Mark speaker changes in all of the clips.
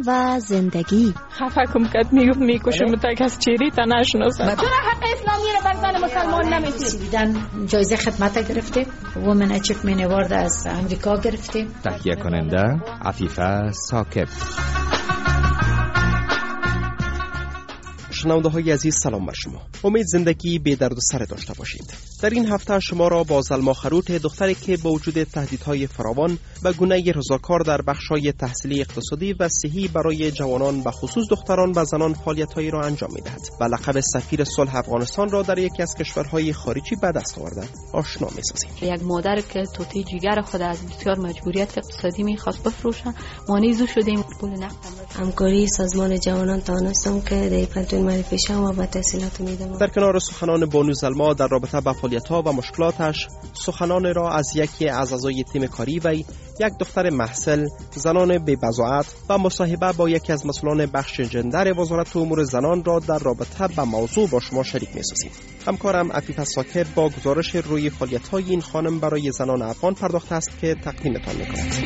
Speaker 1: و زندگی.
Speaker 2: خفکم کد میکشم تا کس چیری تا نشناسم.
Speaker 3: چرا حق اسلامی رو بر زن مسلمان نمیدید؟
Speaker 4: دیدن جایزه خدمت گرفته، وومن اچیومنت اوارد از امریکا گرفته.
Speaker 5: تهیه کننده عفیفه ثاقب.
Speaker 6: شنونده‌های عزیز سلام بر شما. امید زندگی بی درد و سر داشته باشید. در این هفته شما را با زلما خروت، دختری که با وجود تهدیدهای فراوان به گونه رضاکار در بخش‌های تحصیلی، اقتصادی و صحی برای جوانان و خصوص دختران و زنان فعالیت‌هایی را انجام می‌دهد و لقب سفیر صلح افغانستان را در یکی از کشورهای خارجی به دست آورده آشنا می‌سازیم.
Speaker 7: یک مادر که توتی جگر خود از بسیار مجبوریت اقتصادی می‌خواست بفروشه، مانیزو شدیم. پول نقدم
Speaker 8: همکاری سازمان جوانان تانستم که در پنتون معرفی شدم و به تحصیلات میدم.
Speaker 6: در کنار سخنان بانو زلما در رابطه با فعالیت‌ها و مشکلاتش، سخنان را از یکی از اعضای تیم کاری و یک دختر محصل، زنان بی بضاعت و مصاحبه با یکی از مسئولان بخش جندر وزارت امور زنان را در رابطه با موضوع با شما شریک می‌سازیم. همکارم عفیفه ثاقب با گزارش روی فعالیت‌های این خانم برای زنان افغان پرداخته است که تقدیمتان می‌کند.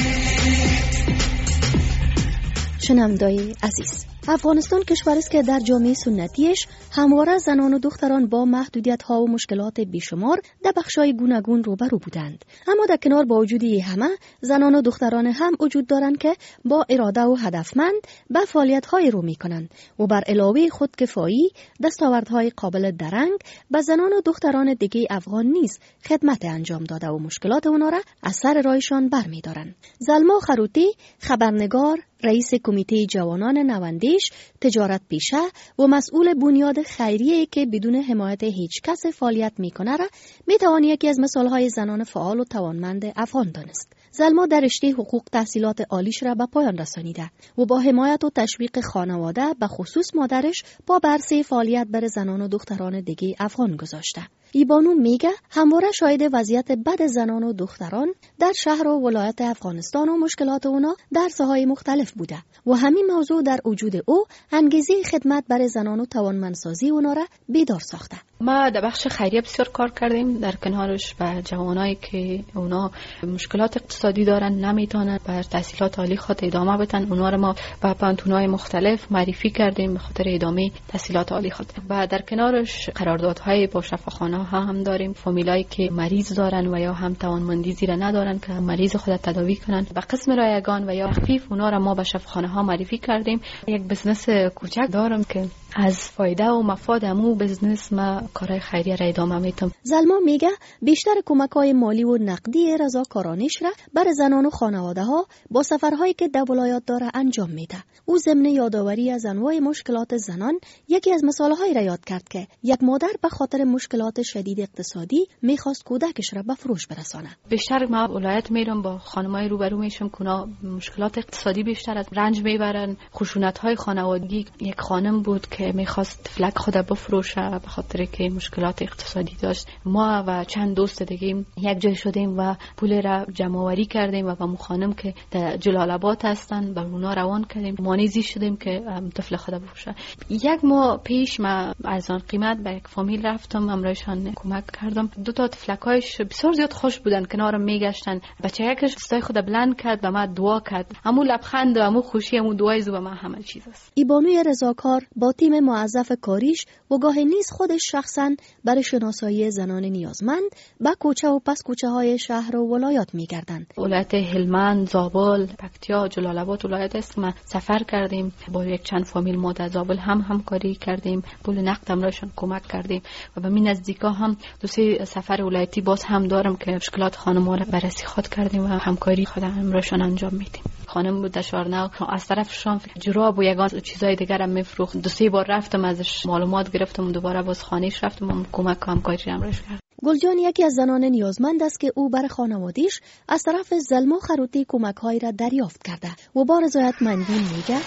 Speaker 1: شنونده‌های عزیز، افغانستان کشوری است که در جامعه سنتیش همواره زنان و دختران با محدودیت‌ها و مشکلات بیشمار در بخش‌های گوناگون روبرو بودند. اما در کنار با وجود همه، زنان و دختران هم وجود دارند که با اراده و هدفمند به فعالیت‌های رو می‌کنند و بر علاوه خودکفایی، دستاوردهای قابل درنگ به زنان و دختران دیگه افغان نیز خدمت انجام داده و مشکلات اونا را از سر راهشان برمی‌دارند. زلما خروتی، خبرنگار، رئیس کمیته جوانان نوندیش، تجارت پیشه و مسئول بنیاد خیریه که بدون حمایت هیچ کس فعالیت میکنه را میتوان یکی از مثالهای زنان فعال و توانمند افغان دانست. زلما در رشته حقوق تحصیلات عالیش را به پایان رسانیده و با حمایت و تشویق خانواده به خصوص مادرش با برسه فعالیت بر زنان و دختران دیگه افغان گذاشته. ایبانو میگه همواره شاهد وضعیت بد زنان و دختران در شهر و ولایت افغانستان و مشکلات اونا در ساحه‌های مختلف بوده و همین موضوع در وجود او انگیزه خدمت برای زنان و توانمندسازی اونا را بیدار ساخته.
Speaker 7: ما در بخش خیریه بسیار کار کردیم، در کنارش به جوانایی که اونا مشکلات اقتصادی دارن، نمیتونن بر تحصیلات عالی خود ادامه بدن، اونا رو ما به پانتون‌های مختلف معرفی کردیم به خاطر ادامه تحصیلات عالی خود. و در کنارش قراردادهای با شفاخانه ها هم داریم، فامیلایی که مریض دارن و یا هم توانمندی زیر ندارن که مریض خود تداوی کنن. به قسم رایگان و یا خفیف اونا رو ما به شفاخانه ها معرفی کردیم. یک بزنس کوچک دارم که از فایده و مفاد همو بزنس ما کارهای خیریه را ادامه میدم.
Speaker 1: زلما میگه بیشتر کمک‌های مالی و نقدی رضاکارانش را بر زنان و خانواده‌ها با سفرهایی که در ولایات داره انجام میده. او ضمن یادآوری از انواع مشکلات زنان یکی از مثال‌هایی را یاد کرد که یک مادر به خاطر مشکلات شدید اقتصادی میخواست کودکش را به فروش برسانه.
Speaker 7: بیشتر ما ولایت میرم با خانمای روبرو میشم که اونا مشکلات اقتصادی بیشتر از رنج میبرن، خشونت‌های خانوادگی. یک خانم بود که میخواست فلک خود بفروشه به خاطر که مشکلات اقتصادی داشت. ما و چند دوست دیگه یک جای شدیم و پول را جمع آوری کردیم و با خانم که در جلال آباد هستن به اونا روان کردیم، مانیزی شدیم که طفل خود بفروشه. یک ماه پیش ما از آن قیمت به یک فامیل رفتم، همراهشان کمک کردم. دو تا طفلکایش بسیار زیاد خوش بودن، کنارم میگشتن. بچه‌کش دستای خود بلند کرد و ما دعا کرد. همون لبخند و همون خوشی، همون دعای زو ما همه چیز است.
Speaker 1: ایبانوی رضاکار با تیم موظف کاریش و گاهی نیز خودش شخصاً برای شناسایی زنان نیازمند به کوچه و پس کوچه های شهر و ولایات می‌گردند.
Speaker 7: ولایت هلمند، زابل، پکتیا، جلال آباد ولایت است. ما سفر کردیم با یک چند فامیل، ما در زابل هم همکاری کردیم، پول نقد همراهشان کمک کردیم و به من نزدیکا هم دو سه سفر ولایتی باز هم دارم که مشکلات خانم‌ها را بررسی خود کردیم و همکاری خود همراهشان انجام میدیم. خانم بود دشارنو، از طرفشان جراب و یگان چیزای دیگر هم میفروخت. دو سه بار رفتم ازش معلومات گرفتم، دوباره باز خانه‌اش رفتم و کمک همکاری همراهش کردم.
Speaker 1: گلجان یکی از زنان نیازمند است که او برای خانواده‌اش از طرف زلما خروتی کمک‌هایی را دریافت کرده و با رضایتمندی میگه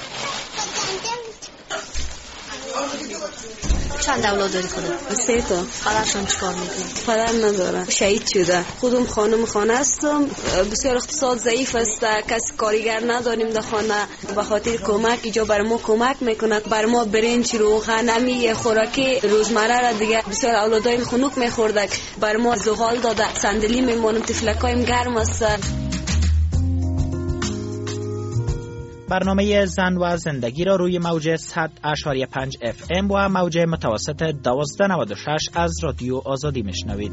Speaker 8: چند اولاد داری خودت؟
Speaker 9: 3 تا.
Speaker 8: پدرشان چیکار میکنه؟
Speaker 9: پدر نداره، شهید شده. خودم خانم خانه هستم، بسیار اقتصاد ضعیف است، کسی کارگر نداریم در خانه. به خاطر کمک اینجا بر ما کمک میکنه، بر ما برنج، روغن، همی خوراکی روزمره را دیگه بسیار اولادای خنک میخوردک، بر ما زغال داده، صندلی میمونم، تفلکایم گرم است.
Speaker 10: برنامه زن و زندگی را روی موج 100.5 FM و موج متوسط 1296 از رادیو آزادی میشنوید.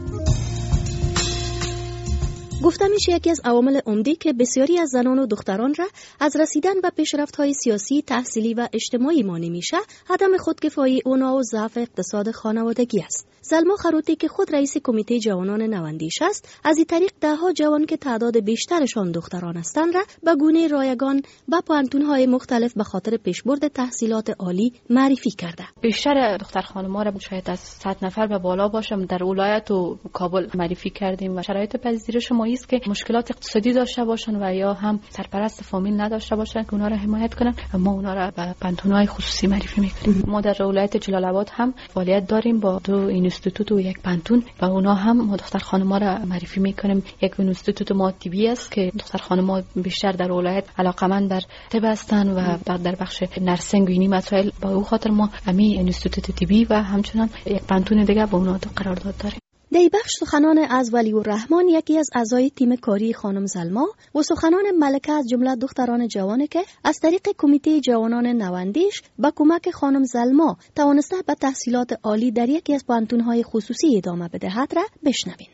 Speaker 1: گفته میشه یکی از عوامل عمده که بسیاری از زنان و دختران را از رسیدن به پیشرفت‌های سیاسی، تحصیلی و اجتماعی مانع میشه، عدم خودکفایی اونا و ضعف اقتصاد خانوادگی است. زلما خروتی که خود رئیس کمیته جوانان نواندیش است، از این طریق ده‌ها جوان که تعداد بیشترشان دختران هستند را به گونه رایگان به پانتون‌های مختلف به خاطر پیشبرد تحصیلات عالی معرفی کرده.
Speaker 7: بیشتر دختر خانم‌ها را شاید از 100 نفر به بالا باشم در ولایت و کابل معرفی کردیم و شرایط پذیرش ما است که مشکلات اقتصادی داشته باشن و یا هم سرپرست فامیل نداشته باشن که اونا را حمایت کنن. ما اونا را به پانتون‌های خصوصی معرفی می‌کنیم. ما در ولایت جلال آباد هم فعالیت داریم با 2 اینستیتوت و 1 پانتون و اونا هم ما دختر خانم‌ها را معرفی می‌کنیم. یک اینستیتوت ما طبی است که دختر خانم‌ها بیشتر در ولایت علاقه‌مند در طب هستند و در بخش نرسینگ و این مسائل، با او خاطر ما امی اینستیتوت طبی و همچنان 1 پانتون دیگه با اونا قرارداد داریم.
Speaker 1: دی بخش سخنان از ولی‌الرحمن، یکی از اعضای تیم کاری خانم زلما، و سخنان ملکه از جمله دختران جوانی که از طریق کمیته جوانان نواندیش با کمک خانم زلما توانسته به تحصیلات عالی در یکی از پانتون‌های خصوصی ادامه بدهد را بشنویم.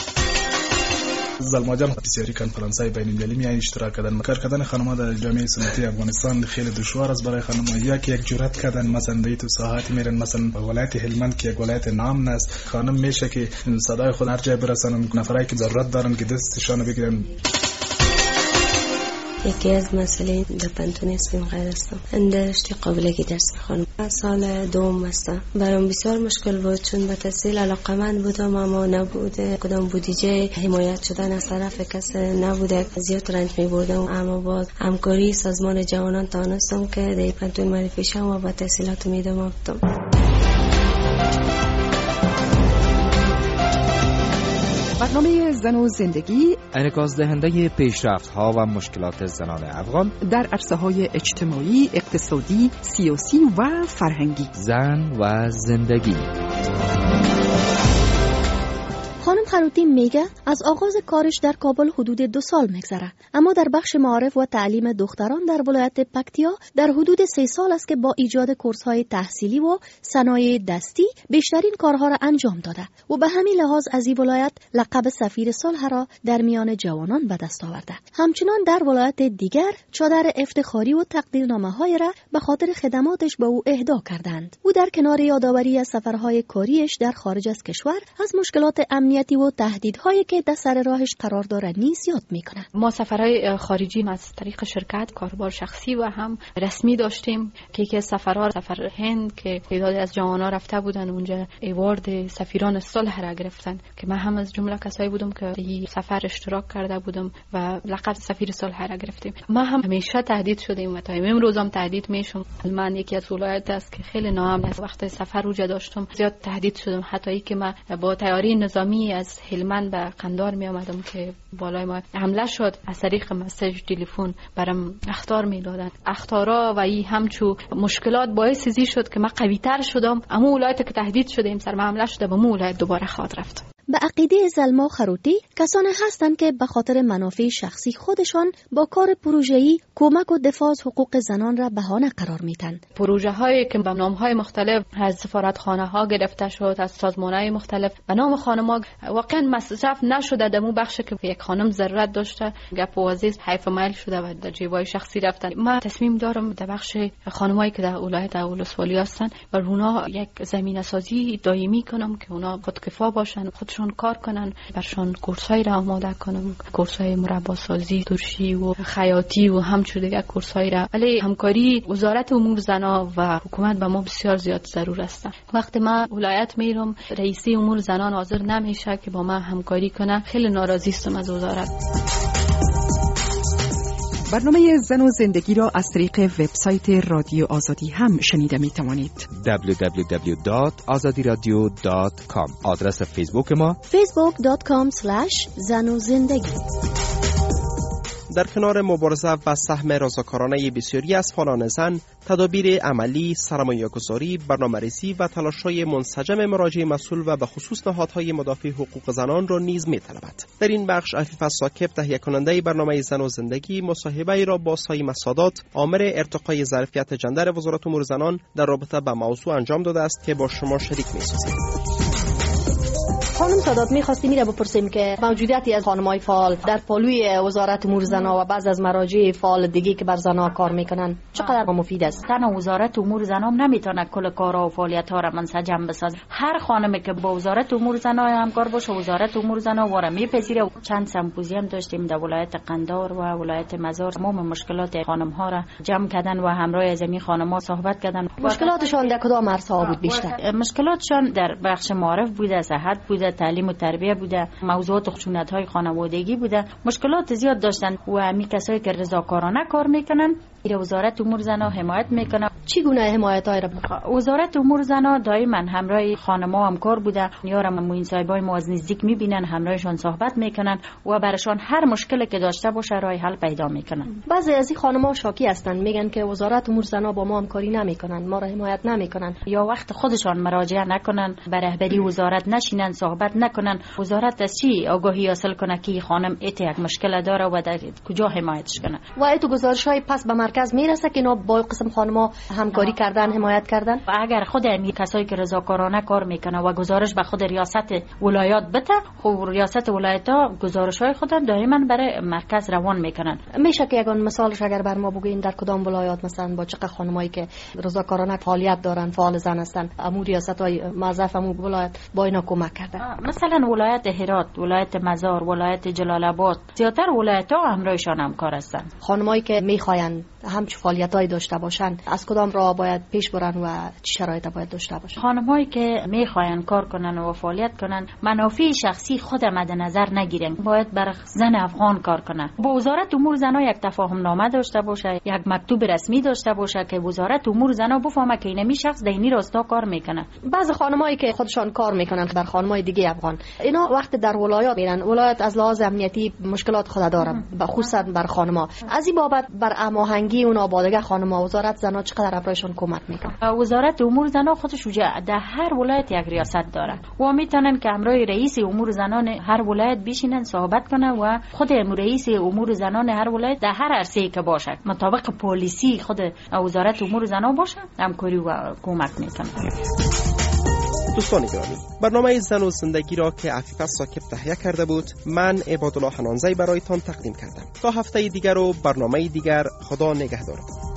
Speaker 11: زلما جان بسیاری کنفرانس‌های بین‌المللی می اشتراک کردن. کار کردن خانم‌ها در جامعه سنتی افغانستان خیلی دشوار است برای خانم‌ها. یک جرأت کردن مثلا به تو ساحاتی میرن، مثلا ولایت هلمند که یک ولایت نام است، خانم میشه که صدای خود هر جای برسونن، نفرایی که ضرورت دارن که دستشان بگیرن.
Speaker 8: یکی از مسئله در پانتون اسمیم غیر است. اندرشتی قابلیتی درس میخوانم. سال دوم هستم. برام بسیار مشکل بود چون به تحصیل علاقه‌مند بودم اما نبوده کدام بودجه حمایت شدن از طرف کس نبوده. زیاد رنج می‌بردم اما با همکاری سازمان جوانان توانستم که در پانتون معرفی شدم و به تحصیلات ادامه بدم.
Speaker 12: برنامه زن و زندگی
Speaker 5: انعکاس دهنده پیشرفت‌ها و مشکلات زنان افغان
Speaker 12: در عرصه‌های اجتماعی، اقتصادی، سیاسی و فرهنگی.
Speaker 5: زن و زندگی.
Speaker 1: خانم خروتی میگه از آغاز کارش در کابل حدود 2 سال میگذره، اما در بخش معارف و تعلیم دختران در ولایت پکتیا در حدود 3 سال است که با ایجاد کورس‌های تحصیلی و صنایع دستی بیشترین کارها را انجام داده و به همین لحاظ از این ولایت لقب سفیر صلح را در میان جوانان به دست آورده. همچنان در ولایت دیگر چادر افتخاری و تقدیرنامه‌های را به خاطر خدماتش به او اهدا کردند. او در کنار یادآوری از سفرهای کاریش در خارج از کشور از مشکلات امنیتی و تهدیدهایی که در سر راهش قرار داره نیز یاد میکنه.
Speaker 7: ما سفرهای خارجی از طریق شرکت کاربار شخصی و هم رسمی داشتیم که یکی از سفرها سفر هند که تعدادی از جوان‌ها رفته بودن اونجا ایوارد سفیران صلح را گرفتن که من هم از جمله کسایی بودم که این سفر اشتراک کرده بودم و لقب سفیر صلح را گرفتیم. ما هم همیشه تهدید شدیم و تا امروز هم تهدید میشم. من یکی از ولایت است که خیلی ناامن است. وقتی سفر اونجا داشتم زیاد تهدید شدم، حتی که من با تیاری نظامی از هلمند به قندار می آمدم که بالای ما حمله شد، از طریق مسیج تلفن برام اخطار میدادن. اخطارا و این همچو مشکلات باعث زی شد که من قوی تر شدم. اما ولایت که تهدید شدیم سر ما حمله شده، به مو ولایت دوباره خاط رفت.
Speaker 1: به عقیده زلما خروتی کسانی هستند که به خاطر منافع شخصی خودشان با کار پروژه‌ای کمک و دفاع از حقوق زنان را بهانه قرار میدن.
Speaker 7: پروژه هایی که به نام های مختلف از سفارتخانه ها گرفته شد، از سازمان های مختلف به نام خانم‌ها واقعا مصرف نشده. در اون بخش که یک خانم ضرورت داشته گپ و عزیز حیف مایل شده و در جیبای شخصی رفتن. من تصمیم دارم در بخش خانمایی که در ولایت اولسوالی هستن بر اونها یک زمینه سازی دائمی کنم که اونا خودکفا باشن، خودشون کار کنن، برشان کورسای را آماده کنم، کورسای مربا سازی، ترشی و خیاطی و همچون دیگه کورسای را. ولی همکاری وزارت امور زنان و حکومت به ما بسیار زیاد ضرور است. وقتی ما ولایت میرم رئیس امور زنان حاضر نمیشه که با ما همکاری کنه، خیلی ناراضی هستم از وزارت.
Speaker 12: برنامه زن و زندگی را از طریق وبسایت رادیو آزادی هم شنیده می توانید.
Speaker 5: www.azadiradio.com. آدرس فیسبوک ما
Speaker 1: facebook.com/zanozindagi.
Speaker 6: در کنار مبارزه و سهم رضاکارانه بسیاری از فعالان زن، تدابیر عملی، سرمایه‌گذاری، برنامه‌ریزی و تلاش‌های منسجم مراجع مسئول و به خصوص نهادهای مدافع حقوق زنان را نیز می‌طلبد. در این بخش عفیفه ساکب تهیه کننده برنامه زن و زندگی مصاحبه را با سایمه سادات، آمر ارتقای ظرفیت جندر وزارت امور زنان در رابطه با موضوع انجام داده است که با شما شریک می‌سازیم.
Speaker 1: خانم سادات، می‌خواستیم میره بپرسیم که موجودیتی از خانم‌های فعال در پالوی وزارت امور زنان و بعض از مراجع فعال دیگه که بر زن‌ها کار میکنن چقدر مفید است؟
Speaker 13: تنها وزارت امور زنان نمیتونه کل کارها و فعالیت‌ها را منسجم بسازه. هر خانمی که با وزارت امور زنان همکار باشه، وزارت امور زنان واره میپذیره. چند سمپوزیوم داشتیم در ولایت قندار و ولایت مزار، تمام مشکلات خانم‌ها را جمع کردن و همراه از این خانم‌ها صحبت کردن.
Speaker 1: مشکلاتشان در کدام عرصه‌ها بود بیشتر؟
Speaker 13: مشکلاتشان در بخش معارف بوده، صحت بوده، تعلیم و تربیت بوده، موضوعات خشونت‌های خانوادگی بوده. مشکلات زیاد داشتن و همین کسایی که رضاکارانه کار میکنن وزارت امور زنان حمایت میکنه.
Speaker 1: چی گونه حمایت‌های را
Speaker 13: وزارت امور زنان دائما همراه خانم‌ها همکار بوده. یارم موین صاحبای ما از نزدیک میبینن، همراهشون صحبت میکنن و براشون هر مشکلی که داشته باشه راه حل پیدا میکنن.
Speaker 1: بعضی از این خانم‌ها شاکی هستن، میگن که وزارت امور زنان با ما همکاری نمیکنن، ما را حمایت نمیکنن،
Speaker 13: یا وقت خودشان مراجعه نکنن، به رهبری وزارت نشینن، صحبت نکنن. وزارت از چی آگاهی حاصل کنه که خانم ایت یک مشکل داره و در کجا حمایتش کنه؟
Speaker 1: و ایتو گزارش‌های پس به مرکز میرسه که اینا با قسم خانم‌ها همکاری کردن، حمایت کردن.
Speaker 13: و اگر خود همین کسایی که رضاکارانه کار میکنه و گزارش به خود ریاست ولایات بده، خب ریاست ولایت‌ها گزارش‌های خود دائما برای مرکز روان میکنن.
Speaker 1: میشه که یگان مثالش اگر بر ما بگین در کدام ولایات مثلا با چقدر خانمایی که رضاکارانه فعالیت دارن، فعال زن هستن، امور ریاست‌های موظف امور ولایت با اینا کمک کردن؟
Speaker 13: مثلا ولایت هرات، ولایت مزار، ولایت جلال آباد، زیاتر ولایت‌ها همراهشان همکار هستن.
Speaker 1: خانمایی که میخواین همچین فعالیتایی داشته باشن از کدام راه باید پیش برن و چه شرایطی باید داشته باشن؟
Speaker 13: خانمایی که میخواین کار کنن و فعالیت کنن منافع شخصی خود مد نظر نگیرن، باید بر زن افغان کار کنن. با وزارت امور زنان یک تفاهم نامه داشته باشه، یک مکتوب رسمی داشته باشه که وزارت امور زنان بفهمه که این شخص در این راستا کار میکنه.
Speaker 1: بعضی خانمایی که خودشان کار میکنن بر خانمای دیگه افغان، اینا وقت در ولایات میرن، ولایت از لحاظ امنیتی مشکلات خود داره، خصوصا بر خانم‌ها. از این بابت بر هماهنگی اونا با دیگه خانم‌ها وزارت زنان چقدر برایشان کمک میکنه؟
Speaker 13: وزارت امور زنان خودش در هر ولایت یک ریاست داره و میتونن که همراه رئیس امور زنان هر ولایت بشینن صحبت کنن و خود رئیس امور زنان هر ولایت در هر عرصه‌ای که باشه مطابق پالیسی خود وزارت امور زنان باشه همکاری و کمک میکنه.
Speaker 6: دوستان گرامی، برنامه زن و زندگی را که عفیفه ساکب تهیه کرده بود، من عبادالله حنانزی برایتان تقدیم کردم. تا هفته دیگر و برنامه دیگر، خدا نگهدار.